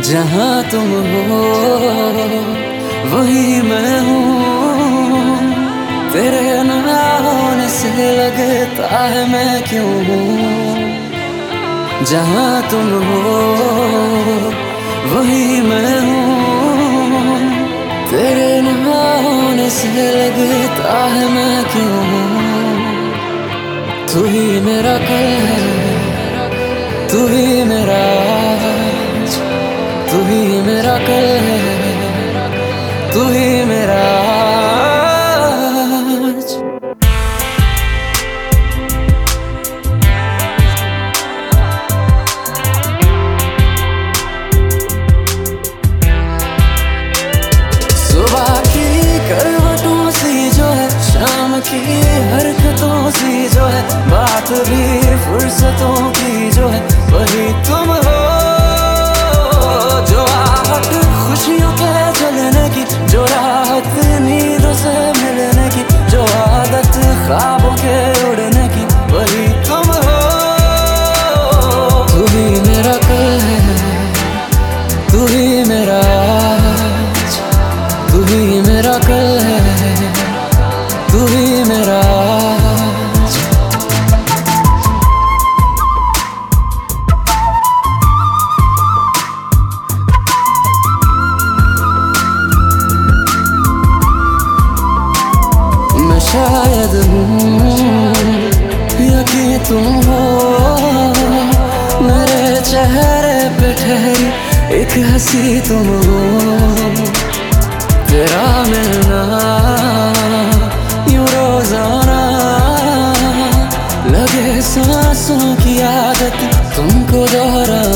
जहाँ तुम हो वही मैं हूँ। तेरे ना होने से लगता है मैं क्यों हूँ। जहाँ तुम हो वही मैं हूँ। तेरे ना होने से लगता है मैं क्यों हूँ। तू ही मेरा कल है, तू ही मेरा आज, तू ही मेरा कल है, तू ही मेरा आज। सुबह की करवटों सी जो है, शाम की हरकतों सी जो है, बात भी फुर्सतों की जो है, वही तुम हो। जो आहट खुशियों के जलने की, जो राहत नींदों से मिलने की, जो आदत ख्वाबों के उड़ने की, वही तुम हो। तू ही मेरा कल है, तू ही मेरा आज, तू ही मेरा कल है, तू ही मेरा आज। मैं शायद हूँ या कि तुम हो, मेरे चेहरे पे ठहरी एक हंसी तुम हो। तेरा मिलना यूं रोजाना लगे सांसों की आदत तुमको दोहराना।